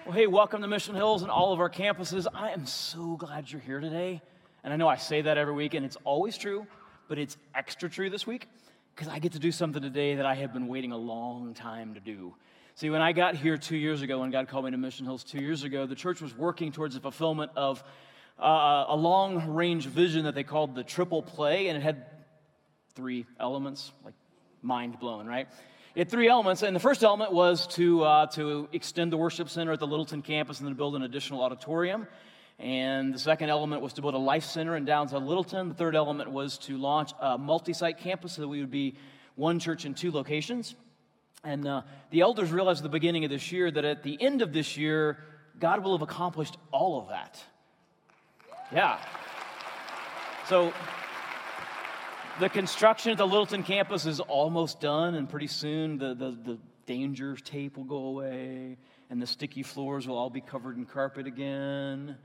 Well, hey, welcome to Mission Hills and all of our campuses. I am so glad you're here today. And I know I say that every week, and it's always true, but it's extra true this week because I get to do something today that I have been waiting a long time to do. See, when I got here 2 years ago, when God called me to Mission Hills 2 years ago, the church was working towards the fulfillment of a long-range vision that they called the triple play, and it had 3 elements, like mind-blowing, right? It had 3 elements, and the first element was to extend the worship center at the Littleton campus and then build an additional auditorium. And the second element was to build a life center in downtown Littleton. The third element was to launch a multi-site campus so that we would be one church in 2 locations. And the elders realized at the beginning of this year that at the end of this year, God will have accomplished all of that. Yeah. So the construction at the Littleton campus is almost done, and pretty soon the danger tape will go away, and the sticky floors will all be covered in carpet again.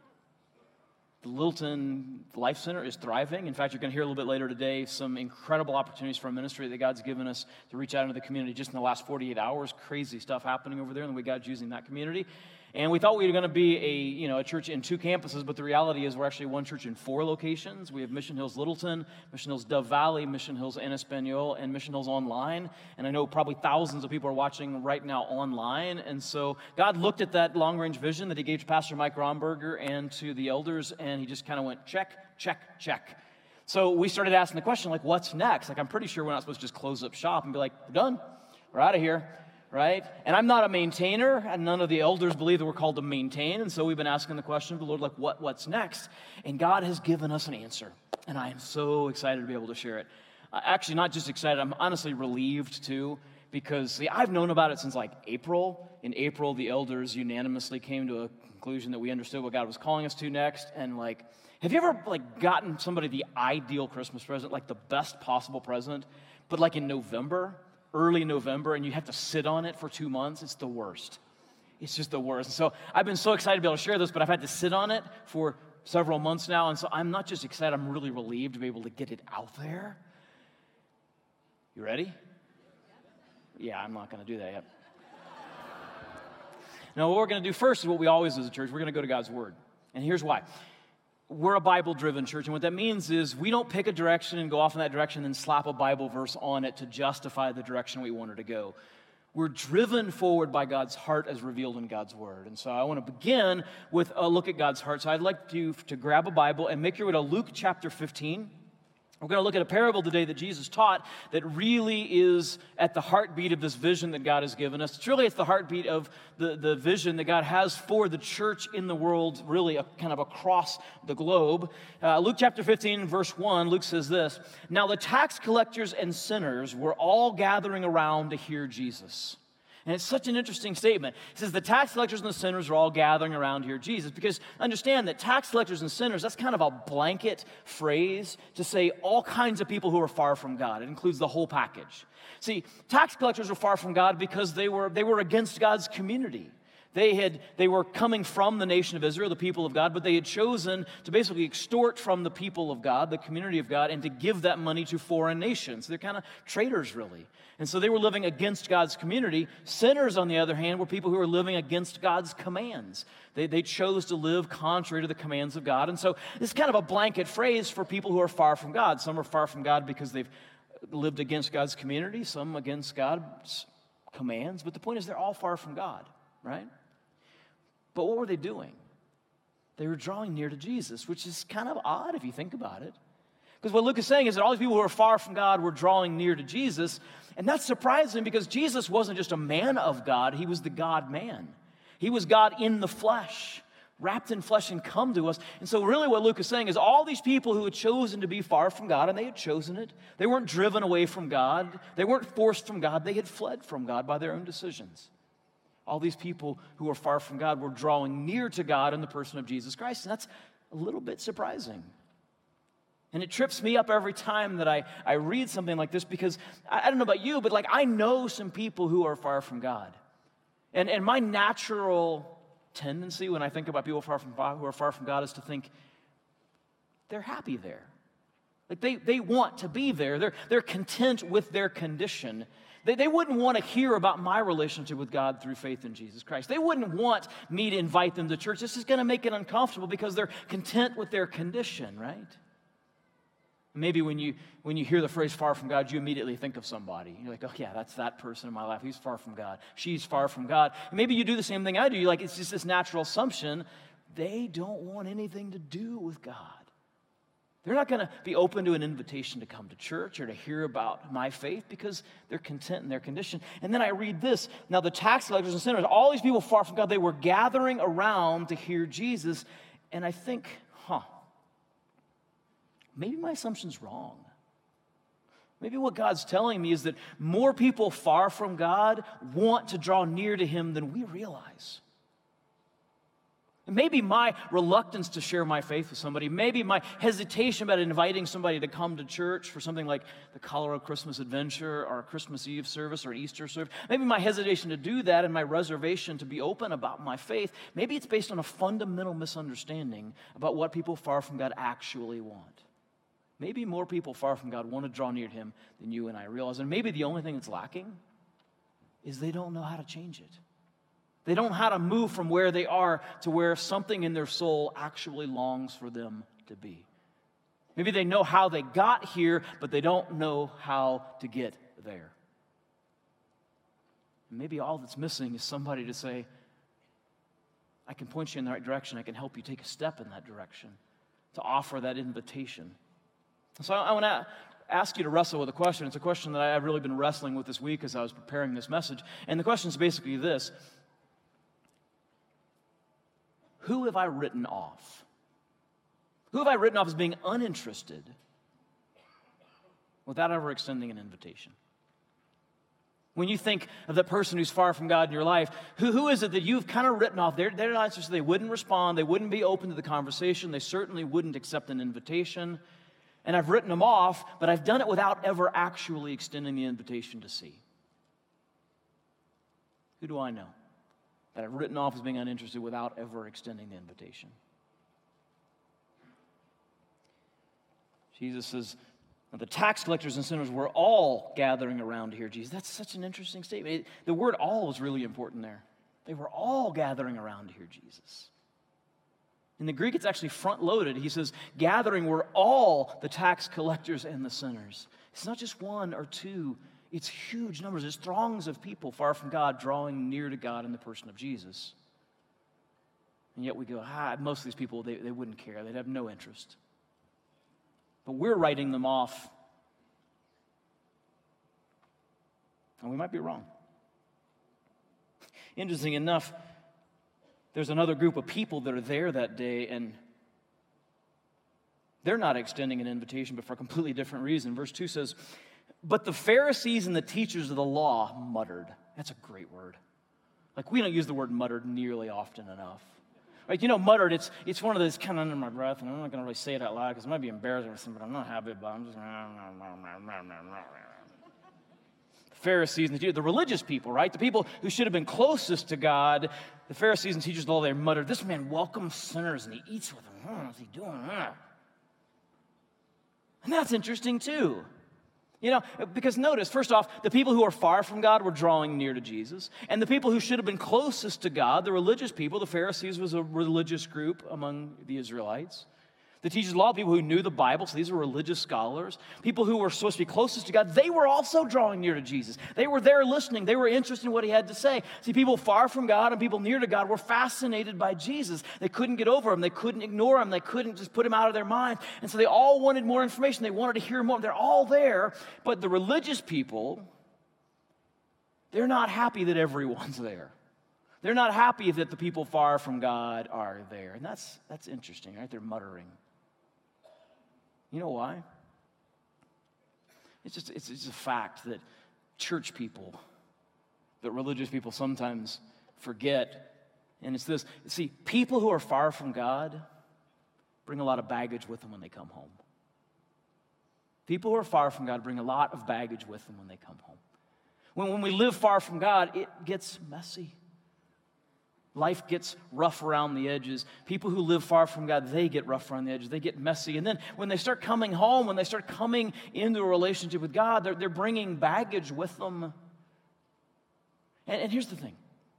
The Littleton Life Center is thriving. In fact, you're going to hear a little bit later today some incredible opportunities for ministry that God's given us to reach out into the community just in the last 48 hours. Crazy stuff happening over there, and the way God's using that community. And we thought we were going to be a church in 2 campuses, but the reality is we're actually one church in 4 locations. We have Mission Hills Littleton, Mission Hills Dove Valley, Mission Hills en Espanol, and Mission Hills Online. And I know probably thousands of people are watching right now online. And so God looked at that long-range vision that he gave to Pastor Mike Romberger and to the elders, and he just kind of went, check, check, check. So we started asking the question, like, what's next? Like, I'm pretty sure we're not supposed to just close up shop and be like, we're done. We're out of here. Right? And I'm not a maintainer, and none of the elders believe that we're called to maintain, and so we've been asking the question of the Lord, like, what's next? And God has given us an answer, and I am so excited to be able to share it. Actually, not just excited, I'm honestly relieved, too, because, see, I've known about it since, like, April. In April, the elders unanimously came to a conclusion that we understood what God was calling us to next, and, like, have you ever, like, gotten somebody the ideal Christmas present, like the best possible present, but, like, in November? Early November, and you have to sit on it for 2 months? It's the worst. It's just the worst. And so I've been so excited to be able to share this, but I've had to sit on it for several months now, and so I'm not just excited, I'm really relieved to be able to get it out there. You ready? Yeah, I'm not going to do that yet. Now, what we're going to do first is what we always do as a church. We're going to go to God's Word, and here's why. We're a Bible-driven church, and what that means is we don't pick a direction and go off in that direction and then slap a Bible verse on it to justify the direction we want it to go. We're driven forward by God's heart as revealed in God's Word. And so I want to begin with a look at God's heart. So I'd like you to grab a Bible and make your way to Luke chapter 15. We're going to look at a parable today that Jesus taught that really is at the heartbeat of this vision that God has given us. It's really at the heartbeat of the vision that God has for the church in the world, really kind of across the globe. Luke chapter 15, verse 1, Luke says this, "Now the tax collectors and sinners were all gathering around to hear Jesus." And it's such an interesting statement. It says the tax collectors and the sinners are all gathering around to hear Jesus. Because understand that tax collectors and sinners, that's kind of a blanket phrase to say all kinds of people who are far from God. It includes the whole package. See, tax collectors were far from God because they were against God's community. They were coming from the nation of Israel, the people of God, but they had chosen to basically extort from the people of God, the community of God, and to give that money to foreign nations. They're kind of traitors, really. And so they were living against God's community. Sinners, on the other hand, were people who were living against God's commands. They chose to live contrary to the commands of God. And so this is kind of a blanket phrase for people who are far from God. Some are far from God because they've lived against God's community, some against God's commands. But the point is they're all far from God, right? But what were they doing? They were drawing near to Jesus, which is kind of odd if you think about it. Because what Luke is saying is that all these people who are far from God were drawing near to Jesus. And that's surprising because Jesus wasn't just a man of God, he was the God-man. He was God in the flesh, wrapped in flesh and come to us. And so really what Luke is saying is all these people who had chosen to be far from God, and they had chosen it, they weren't driven away from God, they weren't forced from God, they had fled from God by their own decisions. All these people who are far from God were drawing near to God in the person of Jesus Christ. And that's a little bit surprising. And it trips me up every time that I read something like this because I don't know about you, but like I know some people who are far from God. And my natural tendency when I think about people who are far from God is to think they're happy there. Like they want to be there. They're content with their condition. They wouldn't want to hear about my relationship with God through faith in Jesus Christ. They wouldn't want me to invite them to church. This is going to make it uncomfortable because they're content with their condition, right? Maybe when you hear the phrase far from God, you immediately think of somebody. You're like, oh yeah, that's that person in my life. He's far from God. She's far from God. And maybe you do the same thing I do. You're like, it's just this natural assumption. They don't want anything to do with God. They're not going to be open to an invitation to come to church or to hear about my faith because they're content in their condition. And then I read this. Now the tax collectors and sinners, all these people far from God, they were gathering around to hear Jesus. And I think, maybe my assumption's wrong. Maybe what God's telling me is that more people far from God want to draw near to Him than we realize. Maybe my reluctance to share my faith with somebody, maybe my hesitation about inviting somebody to come to church for something like the Colorado Christmas Adventure or a Christmas Eve service or an Easter service, maybe my hesitation to do that and my reservation to be open about my faith, maybe it's based on a fundamental misunderstanding about what people far from God actually want. Maybe more people far from God want to draw near to Him than you and I realize. And maybe the only thing that's lacking is they don't know how to change it. They don't know how to move from where they are to where something in their soul actually longs for them to be. Maybe they know how they got here, but they don't know how to get there. And maybe all that's missing is somebody to say, I can point you in the right direction. I can help you take a step in that direction, to offer that invitation. So I want to ask you to wrestle with a question. It's a question that I've really been wrestling with this week as I was preparing this message. And the question is basically this: who have I written off? Who have I written off as being uninterested without ever extending an invitation? When you think of that person who's far from God in your life, who is it that you've kind of written off? They're not interested. They wouldn't respond. They wouldn't be open to the conversation. They certainly wouldn't accept an invitation. And I've written them off, but I've done it without ever actually extending the invitation to see. Who do I know that I've written off as being uninterested without ever extending the invitation? Jesus says, the tax collectors and sinners were all gathering around to hear Jesus. That's such an interesting statement. The word all is really important there. They were all gathering around to hear Jesus. In the Greek, it's actually front-loaded. He says, gathering were all the tax collectors and the sinners. It's not just one or two. It's huge numbers. It's throngs of people far from God drawing near to God in the person of Jesus. And yet we go, most of these people, they wouldn't care. They'd have no interest. But we're writing them off. And we might be wrong. Interesting enough, there's another group of people that are there that day, and they're not extending an invitation, but for a completely different reason. Verse 2 says, but the Pharisees and the teachers of the law muttered. That's a great word. Like, we don't use the word muttered nearly often enough. Right? Muttered, it's one of those kind of under my breath, and I'm not going to really say it out loud because it might be embarrassing or something, but I'm not happy about it. I'm just... Pharisees and the religious people, right? The people who should have been closest to God, the Pharisees and teachers of the law, they muttered, this man welcomes sinners and he eats with them. What's he doing? And that's interesting too. Because notice, first off, the people who are far from God were drawing near to Jesus. And the people who should have been closest to God, the religious people, the Pharisees was a religious group among the Israelites. The teachers of law, people who knew the Bible, so these were religious scholars. People who were supposed to be closest to God, they were also drawing near to Jesus. They were there listening. They were interested in what he had to say. See, people far from God and people near to God were fascinated by Jesus. They couldn't get over him. They couldn't ignore him. They couldn't just put him out of their minds. And so they all wanted more information. They wanted to hear more. They're all there. But the religious people, they're not happy that everyone's there. They're not happy that the people far from God are there. And that's interesting, right? They're muttering. You know why? It's just a fact that church people, that religious people sometimes forget. And it's this. See, people who are far from God bring a lot of baggage with them when they come home. People who are far from God bring a lot of baggage with them when they come home. When we live far from God, it gets messy. Life gets rough around the edges. People who live far from God, they get rough around the edges. They get messy. And then when they start coming home, when they start coming into a relationship with God, they're bringing baggage with them And here's the thing.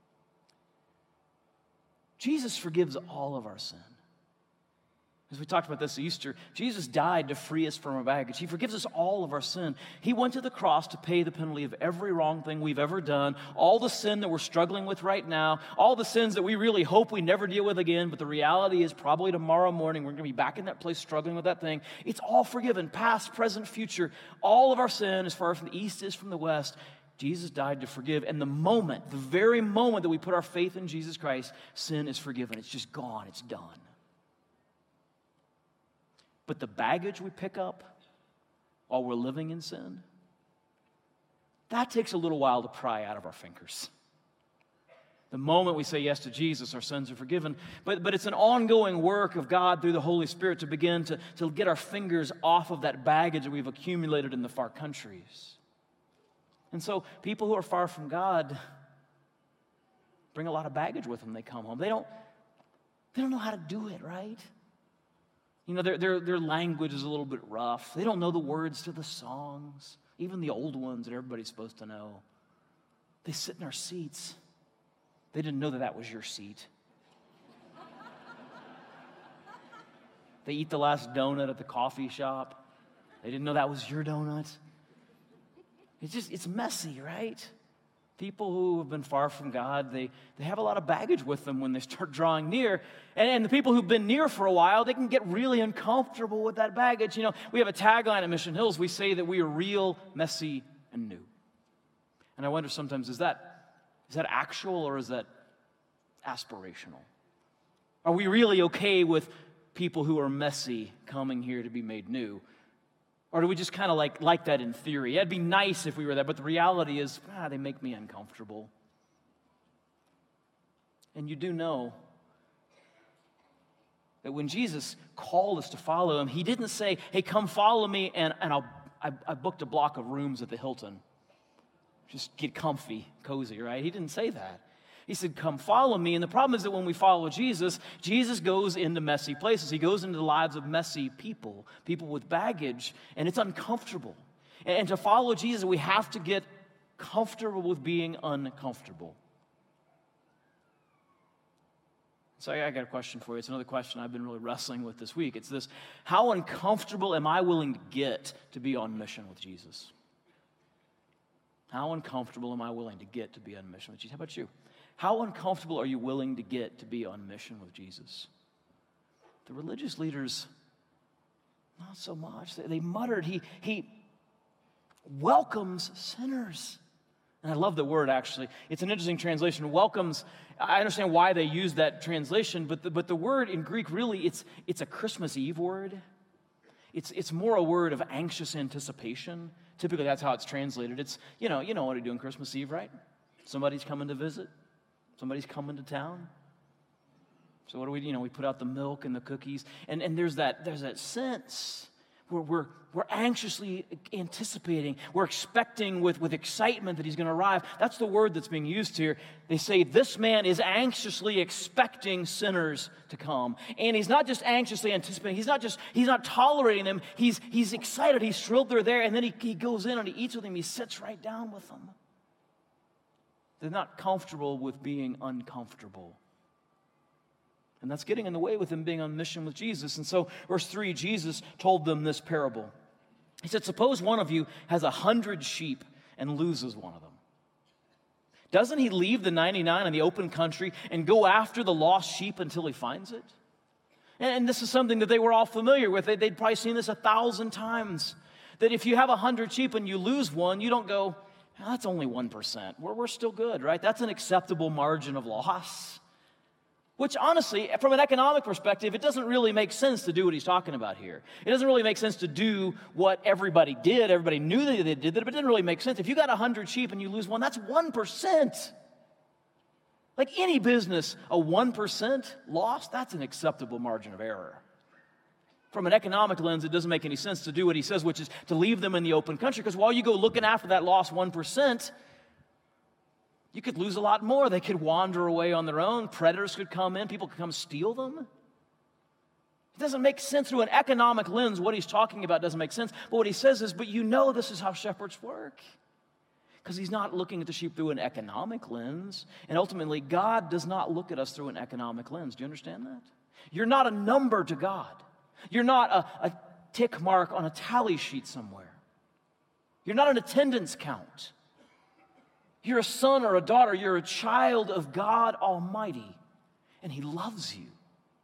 Jesus forgives all of our sin. As we talked about this at Easter, Jesus died to free us from our baggage. He forgives us all of our sin. He went to the cross to pay the penalty of every wrong thing we've ever done, all the sin that we're struggling with right now, all the sins that we really hope we never deal with again, but the reality is probably tomorrow morning we're going to be back in that place struggling with that thing. It's all forgiven, past, present, future. All of our sin, as far as from the east is from the west, Jesus died to forgive. And the very moment that we put our faith in Jesus Christ, sin is forgiven. It's just gone. It's done. But the baggage we pick up while we're living in sin, that takes a little while to pry out of our fingers. The moment we say yes to Jesus, our sins are forgiven. But it's an ongoing work of God through the Holy Spirit to begin to get our fingers off of that baggage that we've accumulated in the far countries. And so people who are far from God bring a lot of baggage with them when they come home. They don't know how to do it, right? You know, their language is a little bit rough. They don't know the words to the songs, even the old ones that everybody's supposed to know. They sit in our seats. They didn't know that was your seat. They eat the last donut at the coffee shop. They didn't know that was your donut. It's messy, right? People who have been far from God, they have a lot of baggage with them when they start drawing near. And the people who've been near for a while, they can get really uncomfortable with that baggage. You know, we have a tagline at Mission Hills. We say that we are real, messy, and new. And I wonder sometimes, is that actual or is that aspirational? Are we really okay with people who are messy coming here to be made new? Or do we just kind of like that in theory? It'd be nice if we were there, but the reality is, they make me uncomfortable. And you do know that when Jesus called us to follow him, he didn't say, hey, come follow me, and I booked a block of rooms at the Hilton. Just get comfy, cozy, right? He didn't say that. He said, come follow me. And the problem is that when we follow Jesus, Jesus goes into messy places. He goes into the lives of messy people with baggage, and it's uncomfortable. And to follow Jesus, we have to get comfortable with being uncomfortable. So I got a question for you. It's another question I've been really wrestling with this week. It's this: how uncomfortable am I willing to get to be on mission with Jesus? How uncomfortable am I willing to get to be on mission with Jesus? How about you? How uncomfortable are you willing to get to be on mission with Jesus? The religious leaders, not so much. They muttered, he welcomes sinners. And I love the word, actually. It's an interesting translation. Welcomes, I understand why they use that translation, but the word in Greek, really, it's a Christmas Eve word. It's more a word of anxious anticipation. Typically, that's how it's translated. It's, you know what we do on Christmas Eve, right? Somebody's coming to visit. Somebody's coming to town. So what do we do? We put out the milk and the cookies. And there's that sense where we're anxiously anticipating. We're expecting with excitement that he's going to arrive. That's the word that's being used here. They say this man is anxiously expecting sinners to come. And he's not just anxiously anticipating. He's not tolerating them. He's excited. He's thrilled they're there. And then he goes in and he eats with them. He sits right down with them. They're not comfortable with being uncomfortable. And that's getting in the way with them being on mission with Jesus. And so, verse 3, Jesus told them this parable. He said, suppose one of you has 100 sheep and loses one of them. Doesn't he leave the 99 in the open country and go after the lost sheep until he finds it? And this is something that they were all familiar with. They'd probably seen this 1,000 times. That if you have 100 sheep and you lose one, you don't go, that's only 1%. We're still good, right? That's an acceptable margin of loss. Which honestly, from an economic perspective, it doesn't really make sense to do what he's talking about here. It doesn't really make sense to do what everybody did. Everybody knew that they did that, but it didn't really make sense. If you got 100 sheep and you lose one, that's 1%. Like any business, a 1% loss, that's an acceptable margin of error. From an economic lens, it doesn't make any sense to do what he says, which is to leave them in the open country, because while you go looking after that lost 1%, you could lose a lot more. They could wander away on their own. Predators could come in. People could come steal them. It doesn't make sense through an economic lens. What he's talking about doesn't make sense. But what he says is, but this is how shepherds work. Because he's not looking at the sheep through an economic lens. And ultimately, God does not look at us through an economic lens. Do you understand that? You're not a number to God. You're not a tick mark on a tally sheet somewhere. You're not an attendance count. You're a son or a daughter. You're a child of God Almighty. And he loves you.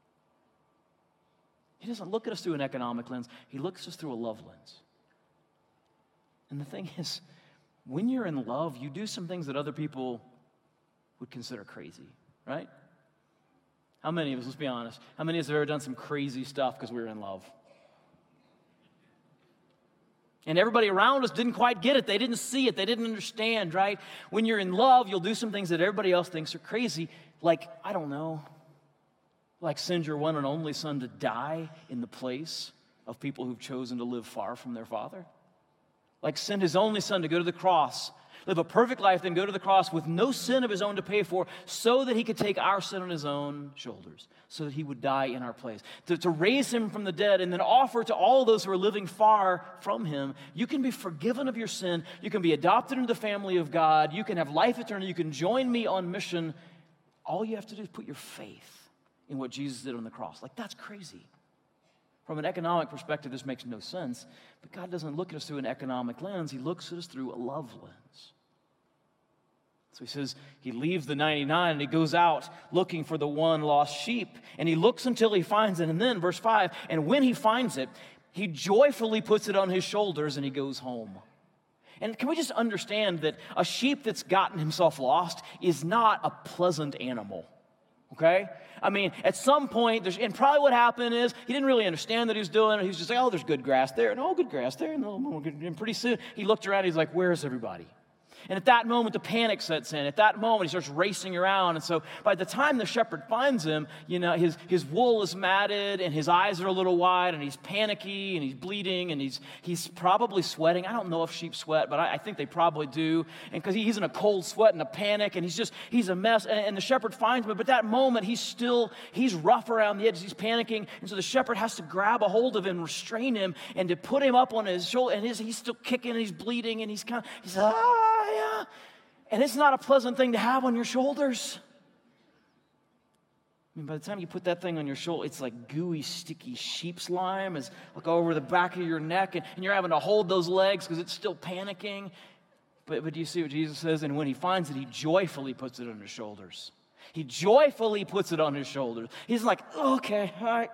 He doesn't look at us through an economic lens. He looks at us through a love lens. And the thing is, when you're in love, you do some things that other people would consider crazy, right? How many of us, let's be honest, how many of us have ever done some crazy stuff because we were in love? And everybody around us didn't quite get it. They didn't see it. They didn't understand, right? When you're in love, you'll do some things that everybody else thinks are crazy. Like, I don't know, like send your one and only son to die in the place of people who've chosen to live far from their father. Like send his only son to go to the cross, live a perfect life, then go to the cross with no sin of his own to pay for, so that he could take our sin on his own shoulders, so that he would die in our place. To raise him from the dead and then offer to all those who are living far from him, you can be forgiven of your sin, you can be adopted into the family of God, you can have life eternal, you can join me on mission. All you have to do is put your faith in what Jesus did on the cross. Like, that's crazy. From an economic perspective, this makes no sense. But God doesn't look at us through an economic lens. He looks at us through a love lens. So he says he leaves the 99 and he goes out looking for the one lost sheep. And he looks until he finds it. And then, verse 5, and when he finds it, he joyfully puts it on his shoulders and he goes home. And can we just understand that a sheep that's gotten himself lost is not a pleasant animal? Okay? I mean, at some point, and probably what happened is he didn't really understand that he was doing it. He was just like, oh, there's good grass there. No, good grass there. No, and pretty soon, he looked around. He's like, where's everybody? And at that moment, the panic sets in. At that moment, he starts racing around. And so by the time the shepherd finds him, you know, his wool is matted and his eyes are a little wide and he's panicky and he's bleeding and he's probably sweating. I don't know if sheep sweat, but I think they probably do. And because he's in a cold sweat and a panic and he's a mess. And the shepherd finds him. But at that moment, he's rough around the edges. He's panicking. And so the shepherd has to grab a hold of him, restrain him, and to put him up on his shoulder. And he's still kicking and he's bleeding and he's yeah. And it's not a pleasant thing to have on your shoulders. I mean, by the time you put that thing on your shoulder, it's like gooey, sticky sheep slime. It's like over the back of your neck, and you're having to hold those legs because it's still panicking. But do you see what Jesus says? And when he finds it, he joyfully puts it on his shoulders. He joyfully puts it on his shoulders. He's like, okay, all right.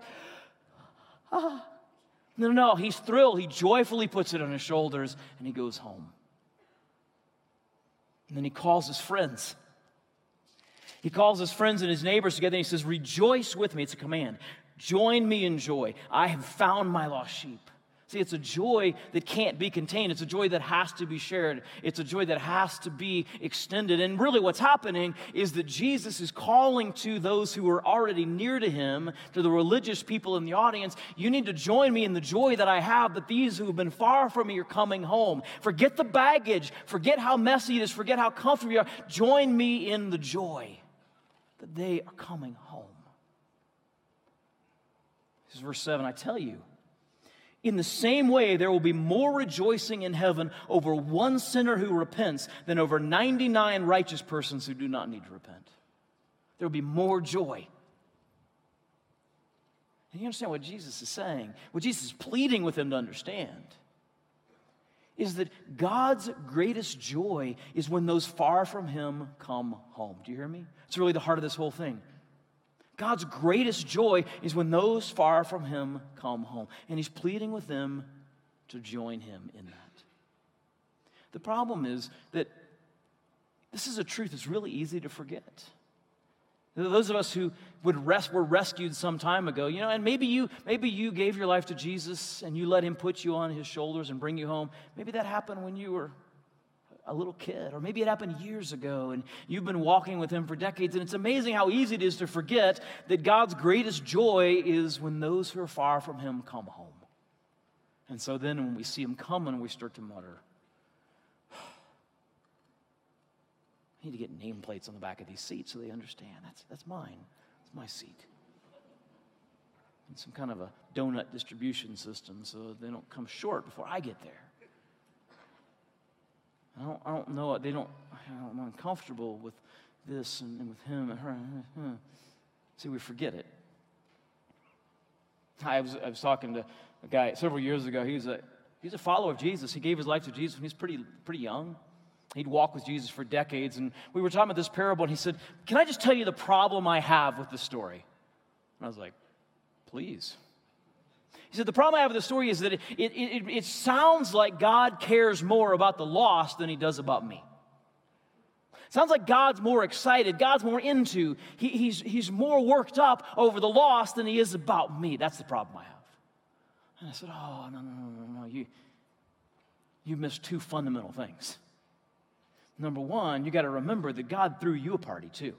No, he's thrilled. He joyfully puts it on his shoulders, and he goes home. And then he calls his friends. He calls his friends and his neighbors together, and he says, rejoice with me. It's a command. Join me in joy. I have found my lost sheep. See, it's a joy that can't be contained. It's a joy that has to be shared. It's a joy that has to be extended. And really what's happening is that Jesus is calling to those who are already near to him, to the religious people in the audience, you need to join me in the joy that I have, that these who have been far from me are coming home. Forget the baggage. Forget how messy it is. Forget how comfortable you are. Join me in the joy that they are coming home. This is verse 7. I tell you, in the same way, there will be more rejoicing in heaven over one sinner who repents than over 99 righteous persons who do not need to repent. There will be more joy. And you understand what Jesus is saying? What Jesus is pleading with them to understand is that God's greatest joy is when those far from him come home. Do you hear me? It's really the heart of this whole thing. God's greatest joy is when those far from him come home. And he's pleading with them to join him in that. The problem is that this is a truth that's really easy to forget. Those of us who were rescued some time ago, you know, and maybe you gave your life to Jesus and you let him put you on his shoulders and bring you home. Maybe that happened when you were a little kid, or maybe it happened years ago and you've been walking with him for decades, and it's amazing how easy it is to forget that God's greatest joy is when those who are far from him come home. And so then when we see him coming, we start to mutter, I need to get nameplates on the back of these seats so they understand that's mine. It's my seat. And some kind of a donut distribution system so they don't come short before I get there. I don't know. I'm uncomfortable with this and with him and her. See, we forget it. I was talking to a guy several years ago. He's a follower of Jesus. He gave his life to Jesus when he was pretty young. He'd walked with Jesus for decades, and we were talking about this parable, and he said, "Can I just tell you the problem I have with this story?" And I was like, "Please." He said, "The problem I have with the story is that it sounds like God cares more about the lost than he does about me. It sounds like God's more excited, God's more into, he's more worked up over the lost than he is about me. That's the problem I have." And I said, "Oh, no, you missed two fundamental things. Number one, you got to remember that God threw you a party too,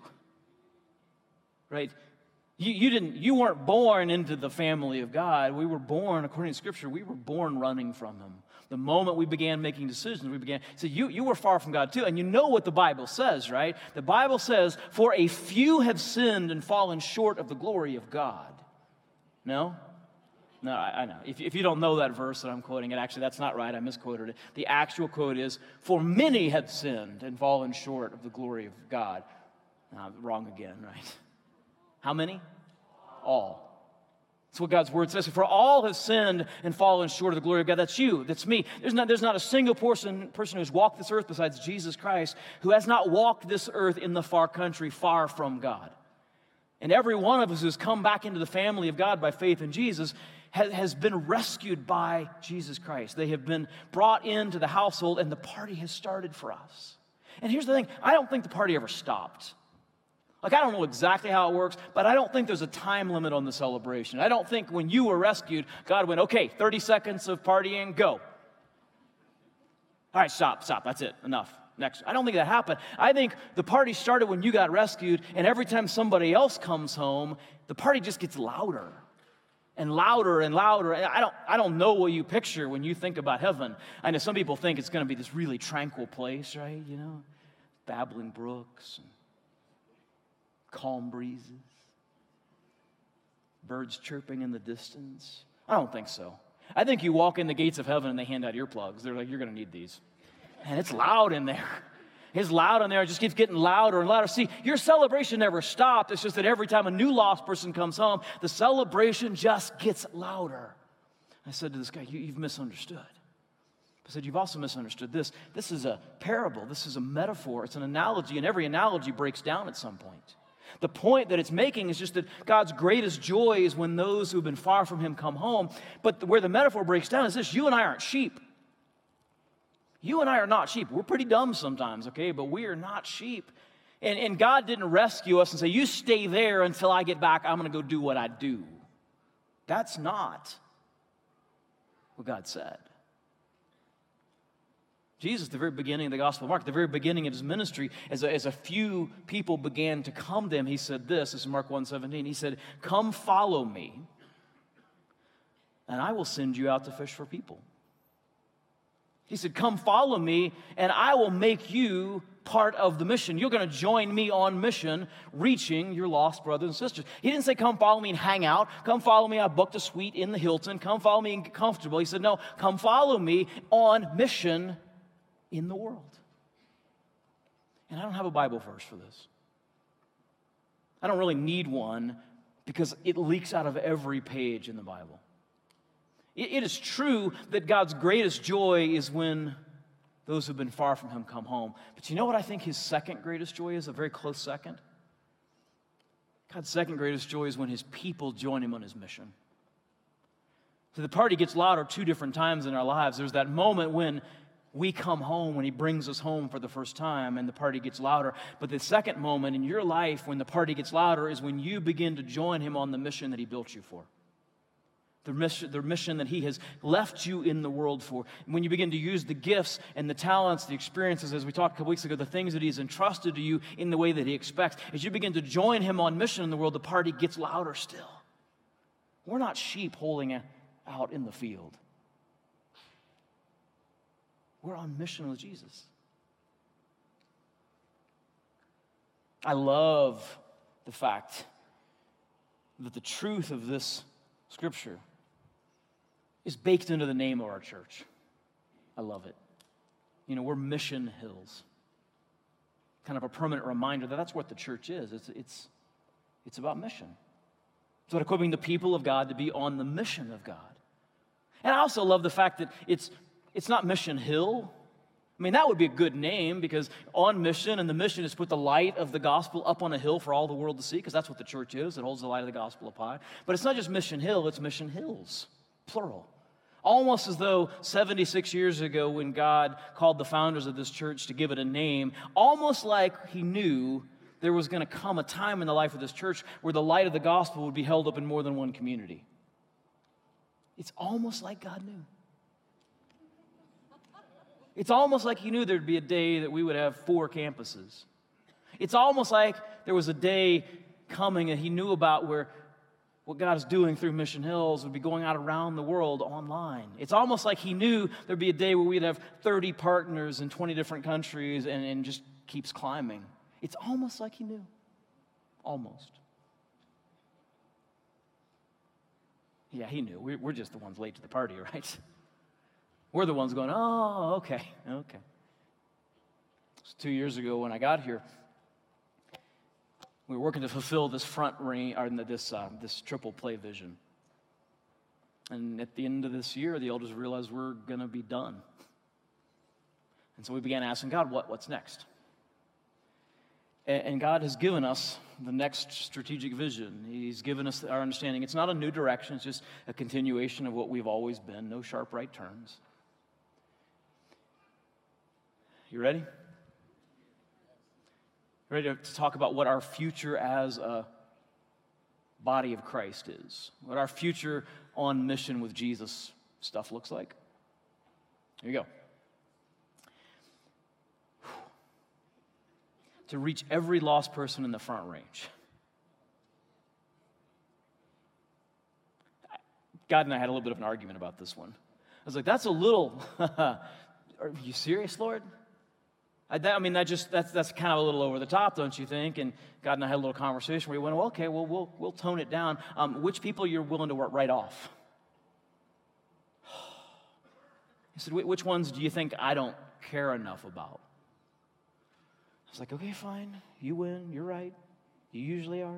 right? You weren't born into the family of God. We were born, according to Scripture, we were born running from him. The moment we began making decisions, so you were far from God too. And you know what the Bible says, right? The Bible says, for a few have sinned and fallen short of the glory of God. No? No, I know. If you don't know that verse that I'm quoting it, actually, that's not right. I misquoted it. The actual quote is, for many have sinned and fallen short of the glory of God. Wrong again, right? How many? All. That's what God's word says. For all have sinned and fallen short of the glory of God. That's you. That's me. There's not a single person who's walked this earth besides Jesus Christ who has not walked this earth in the far country, far from God. And every one of us who's come back into the family of God by faith in Jesus has been rescued by Jesus Christ. They have been brought into the household, and the party has started for us. And here's the thing. I don't think the party ever stopped. I don't know exactly how it works, but I don't think there's a time limit on the celebration. I don't think when you were rescued, God went, okay, 30 seconds of partying, go. All right, stop, that's it, enough. Next. I don't think that happened. I think the party started when you got rescued, and every time somebody else comes home, the party just gets louder and louder and louder. And I don't know what you picture when you think about heaven. I know some people think it's going to be this really tranquil place, right? Babbling brooks and calm breezes, birds chirping in the distance. I don't think so. I think you walk in the gates of heaven and they hand out earplugs. They're like, you're going to need these. And it's loud in there. It's loud in there. It just keeps getting louder and louder. See, your celebration never stopped. It's just that every time a new lost person comes home, the celebration just gets louder. I said to this guy, you've misunderstood. I said, you've also misunderstood this. This is a parable. This is a metaphor. It's an analogy, and every analogy breaks down at some point. The point that it's making is just that God's greatest joy is when those who've been far from him come home. But where the metaphor breaks down is this: you and I aren't sheep. You and I are not sheep. We're pretty dumb sometimes, okay? But we are not sheep. And God didn't rescue us and say, you stay there until I get back. I'm going to go do what I do. That's not what God said. Jesus, at the very beginning of the Gospel of Mark, at the very beginning of his ministry, as a few people began to come to him, he said this is Mark 1:17. He said, come follow me, and I will send you out to fish for people. He said, come follow me, and I will make you part of the mission. You're going to join me on mission, reaching your lost brothers and sisters. He didn't say, come follow me and hang out. Come follow me, I booked a suite in the Hilton. Come follow me and get comfortable. He said, no, come follow me on mission in the world. And I don't have a Bible verse for this. I don't really need one because it leaks out of every page in the Bible. It is true that God's greatest joy is when those who've been far from him come home. But you know what I think his second greatest joy is? A very close second? God's second greatest joy is when his people join him on his mission. So the party gets louder two different times in our lives. There's that moment when we come home, when he brings us home for the first time, and the party gets louder. But the second moment in your life when the party gets louder is when you begin to join him on the mission that he built you for. The mission that he has left you in the world for. When you begin to use the gifts and the talents, the experiences, as we talked a couple weeks ago, the things that he's entrusted to you in the way that he expects, as you begin to join him on mission in the world, the party gets louder still. We're not sheep holding out in the field. We're on mission with Jesus. I love the fact that the truth of this Scripture is baked into the name of our church. I love it. We're Mission Hills. Kind of a permanent reminder that that's what the church is. It's about mission. It's about equipping the people of God to be on the mission of God. And I also love the fact that it's not Mission Hill. I mean, that would be a good name, because on mission, and the mission is to put the light of the gospel up on a hill for all the world to see, because that's what the church is. It holds the light of the gospel up high. But it's not just Mission Hill, it's Mission Hills, plural. Almost as though 76 years ago, when God called the founders of this church to give it a name, almost like he knew there was going to come a time in the life of this church where the light of the gospel would be held up in more than one community. It's almost like God knew. It's almost like he knew there'd be a day that we would have 4 campuses. It's almost like there was a day coming that he knew about where what God is doing through Mission Hills would be going out around the world online. It's almost like he knew there'd be a day where we'd have 30 partners in 20 different countries and just keeps climbing. It's almost like he knew. Almost. Yeah, he knew. We're just the ones late to the party, right? We're the ones going, oh, okay. It was 2 years ago when I got here. We were working to fulfill this front range, or this triple play vision. And at the end of this year, the elders realized we're going to be done. And so we began asking God, what's next? And God has given us the next strategic vision. He's given us our understanding. It's not a new direction. It's just a continuation of what we've always been. No sharp right turns. You ready? Ready to talk about what our future as a body of Christ is, what our future on mission with Jesus stuff looks like? Here you go. To reach every lost person in the Front Range. God and I had a little bit of an argument about this one. I was like, that's a little, are you serious, Lord? That's kind of a little over the top, don't you think? And God and I had a little conversation where we went, well, okay, we'll tone it down. Which people you're willing to write off? He said, which ones do you think I don't care enough about? I was like, okay, fine. You win. You're right. You usually are.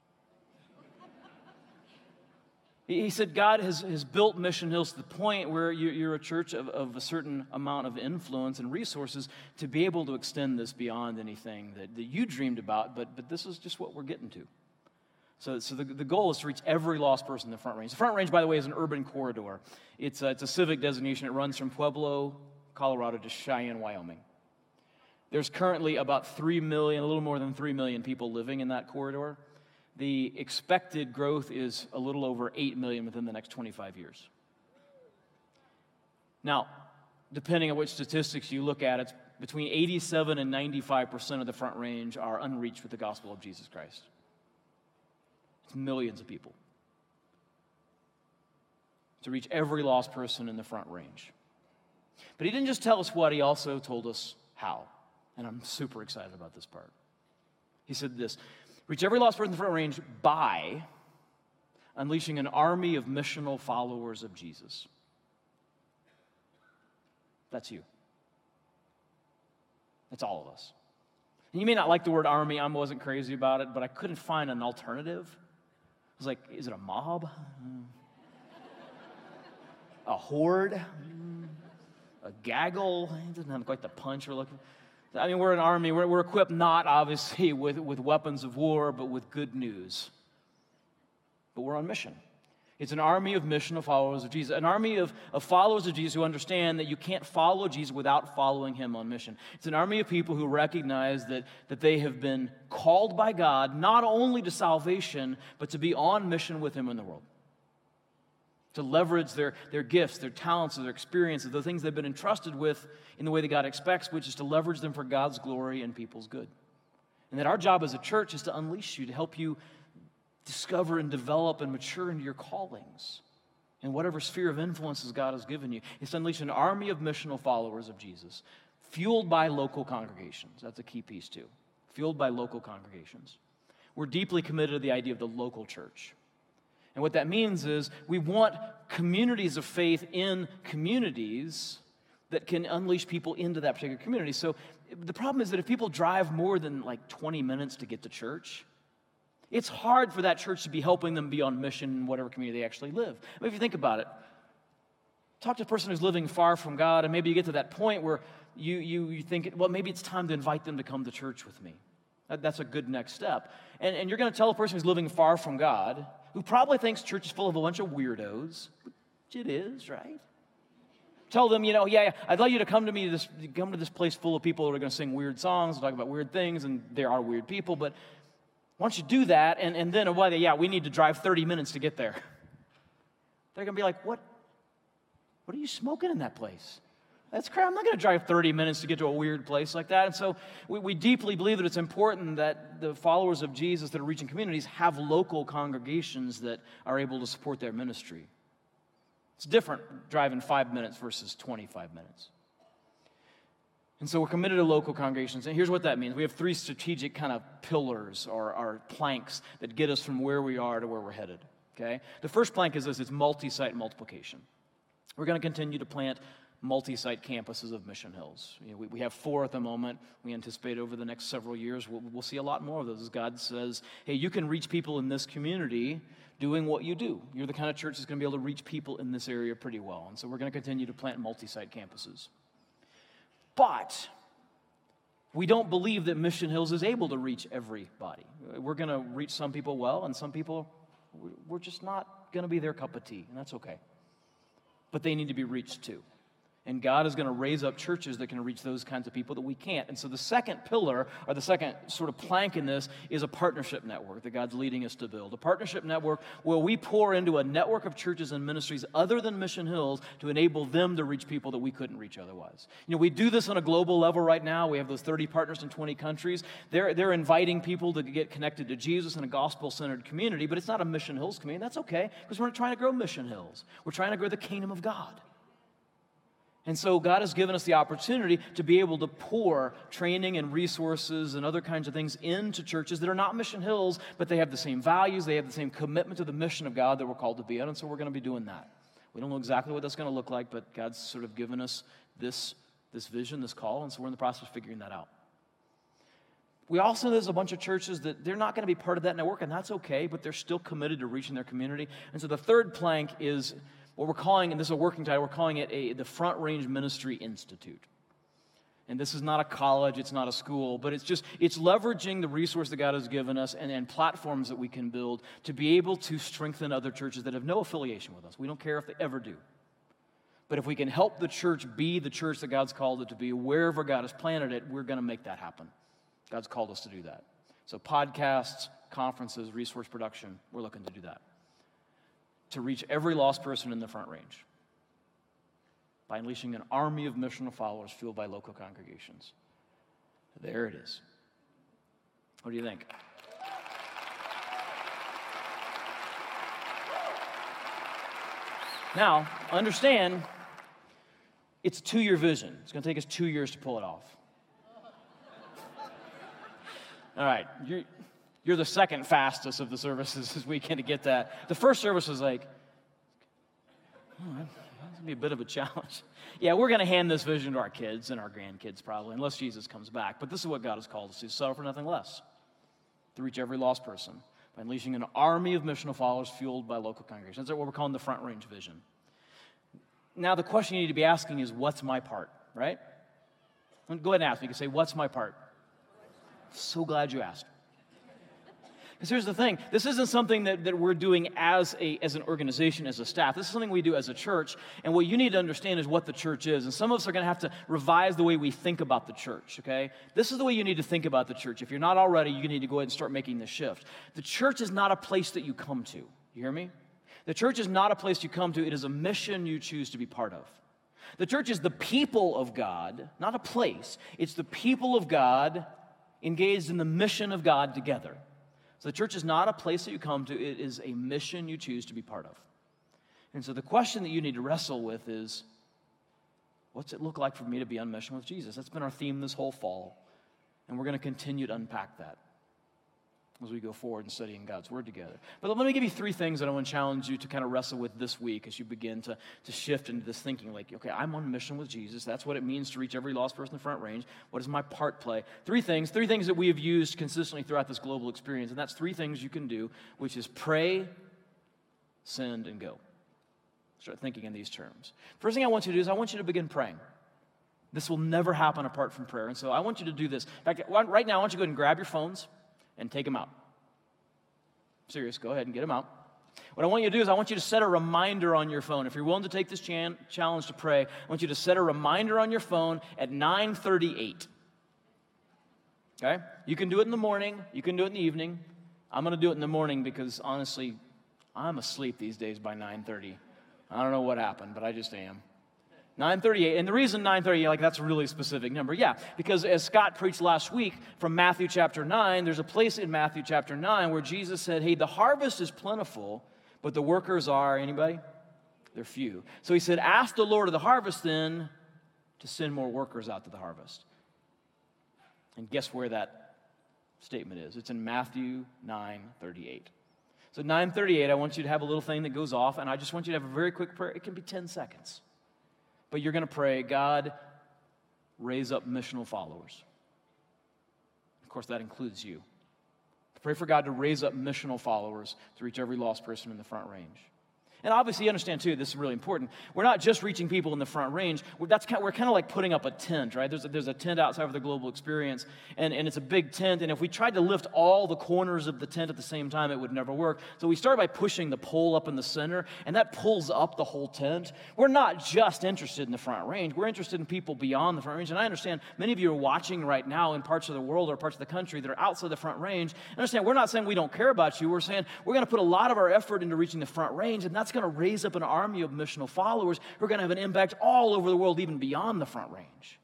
He said God has built Mission Hills to the point where you're a church of a certain amount of influence and resources to be able to extend this beyond anything that you dreamed about, but this is just what we're getting to. So the goal is to reach every lost person in the Front Range. The Front Range, by the way, is an urban corridor. It's a civic designation. It runs from Pueblo, Colorado to Cheyenne, Wyoming. There's currently about 3 million, a little more than 3 million people living in that corridor. The expected growth is a little over 8 million within the next 25 years. Now, depending on which statistics you look at, it's between 87 and 95% of the Front Range are unreached with the gospel of Jesus Christ. It's millions of people. To reach every lost person in the Front Range. But he didn't just tell us what, he also told us how. And I'm super excited about this part. He said this: reach every lost person in the Front Range by unleashing an army of missional followers of Jesus. That's you. That's all of us. And you may not like the word army. I wasn't crazy about it, but I couldn't find an alternative. I was like, is it a mob? A horde? A gaggle? It doesn't have quite the punch we're looking for. I mean, we're an army. We're equipped not, obviously, with weapons of war, but with good news. But we're on mission. It's an army of missional followers of Jesus, an army of followers of Jesus who understand that you can't follow Jesus without following him on mission. It's an army of people who recognize that they have been called by God not only to salvation, but to be on mission with him in the world. To leverage their gifts, their talents, their experiences, the things they've been entrusted with in the way that God expects, which is to leverage them for God's glory and people's good. And that our job as a church is to unleash you, to help you discover and develop and mature into your callings in whatever sphere of influences God has given you. It's to unleash an army of missional followers of Jesus, fueled by local congregations. That's a key piece too. Fueled by local congregations. We're deeply committed to the idea of the local church. And what that means is we want communities of faith in communities that can unleash people into that particular community. So the problem is that if people drive more than like 20 minutes to get to church, it's hard for that church to be helping them be on mission in whatever community they actually live. I mean, if you think about it, talk to a person who's living far from God, and maybe you get to that point where you think, well, maybe it's time to invite them to come to church with me. That's a good next step. And you're going to tell a person who's living far from God, who probably thinks church is full of a bunch of weirdos, which it is, right? Tell them, I'd like you to come to this place full of people that are going to sing weird songs and talk about weird things, and there are weird people, but why don't you do that, and then, we need to drive 30 minutes to get there. They're going to be like, what are you smoking in that place? That's crap. I'm not going to drive 30 minutes to get to a weird place like that. And so we deeply believe that it's important that the followers of Jesus that are reaching communities have local congregations that are able to support their ministry. It's different driving 5 minutes versus 25 minutes. And so we're committed to local congregations. And here's what that means. We have 3 strategic kind of pillars or planks that get us from where we are to where we're headed. Okay? The first plank is this. It's multi-site multiplication. We're going to continue to plant multi-site campuses of Mission Hills. We have 4 at the moment. We anticipate over the next several years we'll see a lot more of those as God says, hey, you can reach people in this community doing what you do. You're the kind of church that's going to be able to reach people in this area pretty well. And so we're going to continue to plant multi-site campuses. But we don't believe that Mission Hills is able to reach everybody. We're going to reach some people well, and some people, we're just not going to be their cup of tea, and that's okay. But they need to be reached too. And God is going to raise up churches that can reach those kinds of people that we can't. And so the second pillar, or the second sort of plank in this, is a partnership network that God's leading us to build. A partnership network where we pour into a network of churches and ministries other than Mission Hills to enable them to reach people that we couldn't reach otherwise. We do this on a global level right now. We have those 30 partners in 20 countries. They're inviting people to get connected to Jesus in a gospel-centered community, but it's not a Mission Hills community. That's okay, because we're not trying to grow Mission Hills. We're trying to grow the kingdom of God. And so God has given us the opportunity to be able to pour training and resources and other kinds of things into churches that are not Mission Hills, but they have the same values, they have the same commitment to the mission of God that we're called to be on, and so we're going to be doing that. We don't know exactly what that's going to look like, but God's sort of given us this vision, this call, and so we're in the process of figuring that out. We also know there's a bunch of churches that they're not going to be part of that network, and that's okay, but they're still committed to reaching their community. And so the third plank is what we're calling, and this is a working title, we're calling it the Front Range Ministry Institute. And this is not a college, it's not a school, but it's leveraging the resource that God has given us and platforms that we can build to be able to strengthen other churches that have no affiliation with us. We don't care if they ever do. But if we can help the church be the church that God's called it to be, wherever God has planted it, we're going to make that happen. God's called us to do that. So podcasts, conferences, resource production, we're looking to do that. To reach every lost person in the Front Range by unleashing an army of missional followers fueled by local congregations. There it is. What do you think? Now, understand, it's a 2-year vision. It's going to take us 2 years to pull it off. All right, you're the second fastest of the services this weekend to get that. The first service was like, that's going to be a bit of a challenge. Yeah, we're going to hand this vision to our kids and our grandkids probably, unless Jesus comes back. But this is what God has called us to, settle for nothing less, to reach every lost person by unleashing an army of missional followers fueled by local congregations. That's what we're calling the Front Range vision. Now, the question you need to be asking is, what's my part, right? Go ahead and ask me. You can say, what's my part? So glad you asked. Because here's the thing, this isn't something that we're doing as an organization, as a staff. This is something we do as a church, and what you need to understand is what the church is. And some of us are going to have to revise the way we think about the church, okay? This is the way you need to think about the church. If you're not already, you need to go ahead and start making this shift. The church is not a place that you come to. You hear me? The church is not a place you come to. It is a mission you choose to be part of. The church is the people of God, not a place. It's the people of God engaged in the mission of God together. So the church is not a place that you come to. It is a mission you choose to be part of. And so the question that you need to wrestle with is, what's it look like for me to be on mission with Jesus? That's been our theme this whole fall, and we're going to continue to unpack that. as we go forward in studying God's Word together. But let me give you three things that I want to challenge you to kind of wrestle with this week as you begin to shift into this thinking like, okay, I'm on mission with Jesus. That's what it means to reach every lost person in the Front Range. What does my part play? Three things that we have used consistently throughout this global experience, and that's three things you can do, which is pray, send, and go. Start thinking in these terms. First thing I want you to do is I want you to begin praying. This will never happen apart from prayer, and so I want you to do this. In fact, right now, I want you to go ahead and grab your phones and take them out. Serious, go ahead and get them out. What I want you to do is I want you to set a reminder on your phone. If you're willing to take this challenge to pray, I want you to set a reminder on your phone at 9:38. Okay? You can do it in the morning. You can do it in the evening. I'm going to do it in the morning because, honestly, I'm asleep these days by 9:30. I don't know what happened, but I just am. 9:38, and the reason 9:38, like that's a really specific number, because as Scott preached last week from Matthew chapter 9, there's a place in Matthew chapter 9 where Jesus said, hey, the harvest is plentiful, but the workers are, anybody? They're few. So he said, ask the Lord of the harvest then to send more workers out to the harvest. And guess where that statement is? It's in Matthew 9:38. So 9:38, I want you to have a little thing that goes off, and I just want you to have a very quick prayer. It can be 10 seconds. But you're going to pray, God, raise up missional followers. Of course, that includes you. Pray for God to raise up missional followers to reach every lost person in the Front Range. And obviously, you understand, too, this is really important. We're not just reaching people in the Front Range. We're kind of like putting up a tent, right? There's a tent outside of the global experience, and it's a big tent. And if we tried to lift all the corners of the tent at the same time, it would never work. So we started by pushing the pole up in the center, and that pulls up the whole tent. We're not just interested in the Front Range. We're interested in people beyond the Front Range. And I understand many of you are watching right now in parts of the world or parts of the country that are outside the Front Range. Understand, we're not saying we don't care about you. We're saying we're going to put a lot of our effort into reaching the Front Range, and that's going to raise up an army of missional followers who are going to have an impact all over the world, even beyond the Front Range.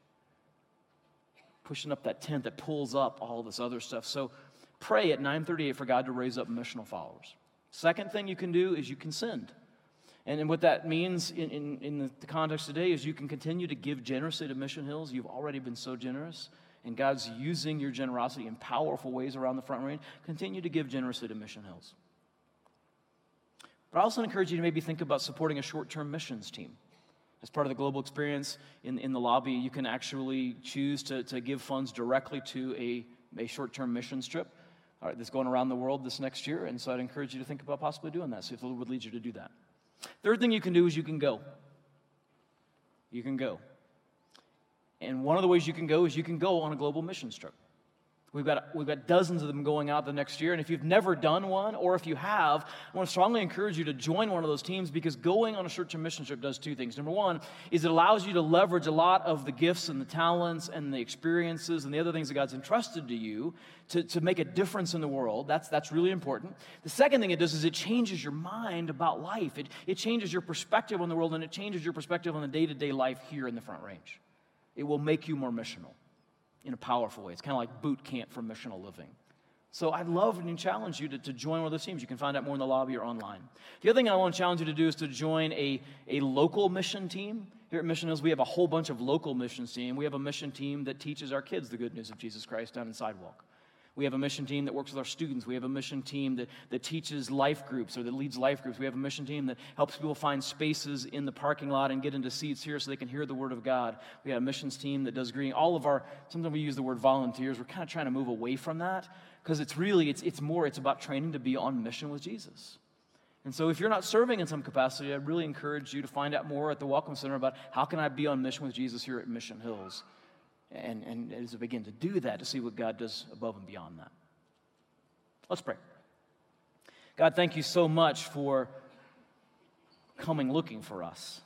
Pushing up that tent that pulls up all this other stuff. So pray at 9:38 for God to raise up missional followers. Second thing you can do is you can send. And what that means in the context today is you can continue to give generously to Mission Hills. You've already been so generous, and God's using your generosity in powerful ways around the Front Range. Continue to give generously to Mission Hills. But I also encourage you to maybe think about supporting a short-term missions team. As part of the global experience in the lobby, you can actually choose to give funds directly to a short-term missions trip that's going around the world this next year. And so I'd encourage you to think about possibly doing that, see if the Lord would lead you to do that. Third thing you can do is you can go. You can go. And one of the ways you can go is you can go on a global missions trip. We've got dozens of them going out the next year, and if you've never done one, or if you have, I want to strongly encourage you to join one of those teams, because going on a short-term mission trip does two things. Number one is it allows you to leverage a lot of the gifts and the talents and the experiences and the other things that God's entrusted to you to make a difference in the world. That's really important. The second thing it does is it changes your mind about life. It changes your perspective on the world, and it changes your perspective on the day-to-day life here in the Front Range. It will make you more missional in a powerful way. It's kind of like boot camp for missional living. So I'd love and challenge you to join one of those teams. You can find out more in the lobby or online. The other thing I want to challenge you to do is to join a local mission team. Here at Mission Hills, we have a whole bunch of local missions team. We have a mission team that teaches our kids the good news of Jesus Christ down in Sidewalk. We have a mission team that works with our students. We have a mission team that teaches life groups or that leads life groups. We have a mission team that helps people find spaces in the parking lot and get into seats here so they can hear the Word of God. We have a missions team that does greeting. Sometimes we use the word volunteers. We're kind of trying to move away from that because it's about training to be on mission with Jesus. And so if you're not serving in some capacity, I'd really encourage you to find out more at the Welcome Center about how can I be on mission with Jesus here at Mission Hills. And as we begin to do that, to see what God does above and beyond that. Let's pray. God, thank you so much for coming looking for us.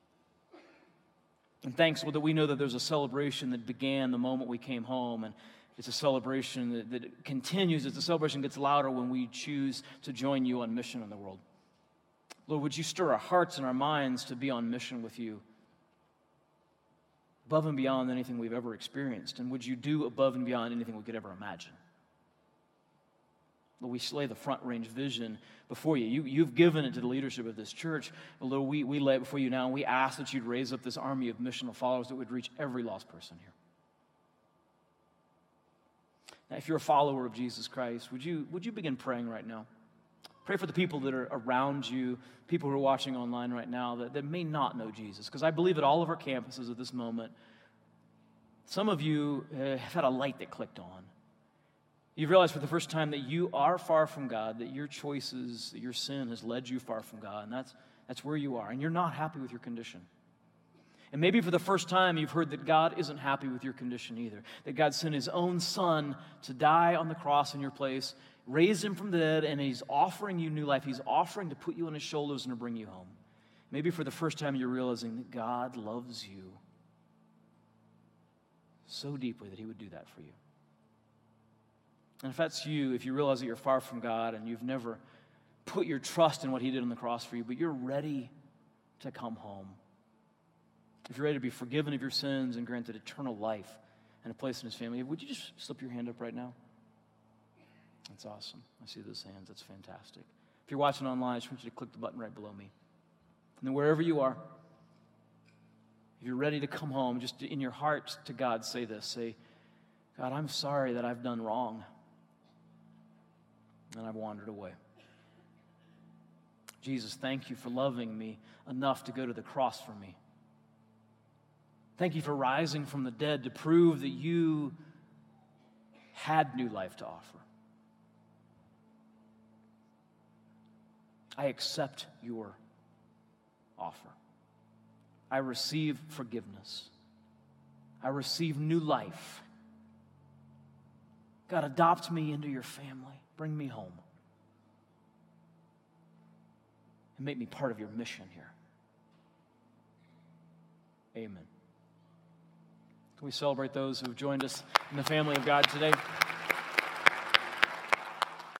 And thanks that we know that there's a celebration that began the moment we came home, and it's a celebration that continues. It's a celebration that gets louder when we choose to join you on mission in the world. Lord, would you stir our hearts and our minds to be on mission with you, above and beyond anything we've ever experienced, and would you do above and beyond anything we could ever imagine? Lord, we lay the Front Range vision before you. You've given it to the leadership of this church. Lord, we lay it before you now, and we ask that you'd raise up this army of missional followers that would reach every lost person here. If you're a follower of Jesus Christ, would you begin praying right now? Pray for the people that are around you, people who are watching online right now that may not know Jesus. Because I believe at all of our campuses at this moment, some of you have had a light that clicked on. You've realized for the first time that you are far from God, that your choices, that your sin has led you far from God, and that's where you are. And you're not happy with your condition. And maybe for the first time you've heard that God isn't happy with your condition either, that God sent his own son to die on the cross in your place, raised him from the dead, and he's offering you new life. He's offering to put you on his shoulders and to bring you home. Maybe for the first time you're realizing that God loves you so deeply that he would do that for you. And if that's you, if you realize that you're far from God and you've never put your trust in what he did on the cross for you, but you're ready to come home, if you're ready to be forgiven of your sins and granted eternal life and a place in his family, would you just slip your hand up right now? That's awesome. I see those hands. That's fantastic. If you're watching online, I just want you to click the button right below me. And then wherever you are, if you're ready to come home, just in your heart to God, say this. Say, God, I'm sorry that I've done wrong and I've wandered away. Jesus, thank you for loving me enough to go to the cross for me. Thank you for rising from the dead to prove that you had new life to offer. I accept your offer. I receive forgiveness. I receive new life. God, adopt me into your family. Bring me home. And make me part of your mission here. Amen. Can we celebrate those who have joined us in the family of God today?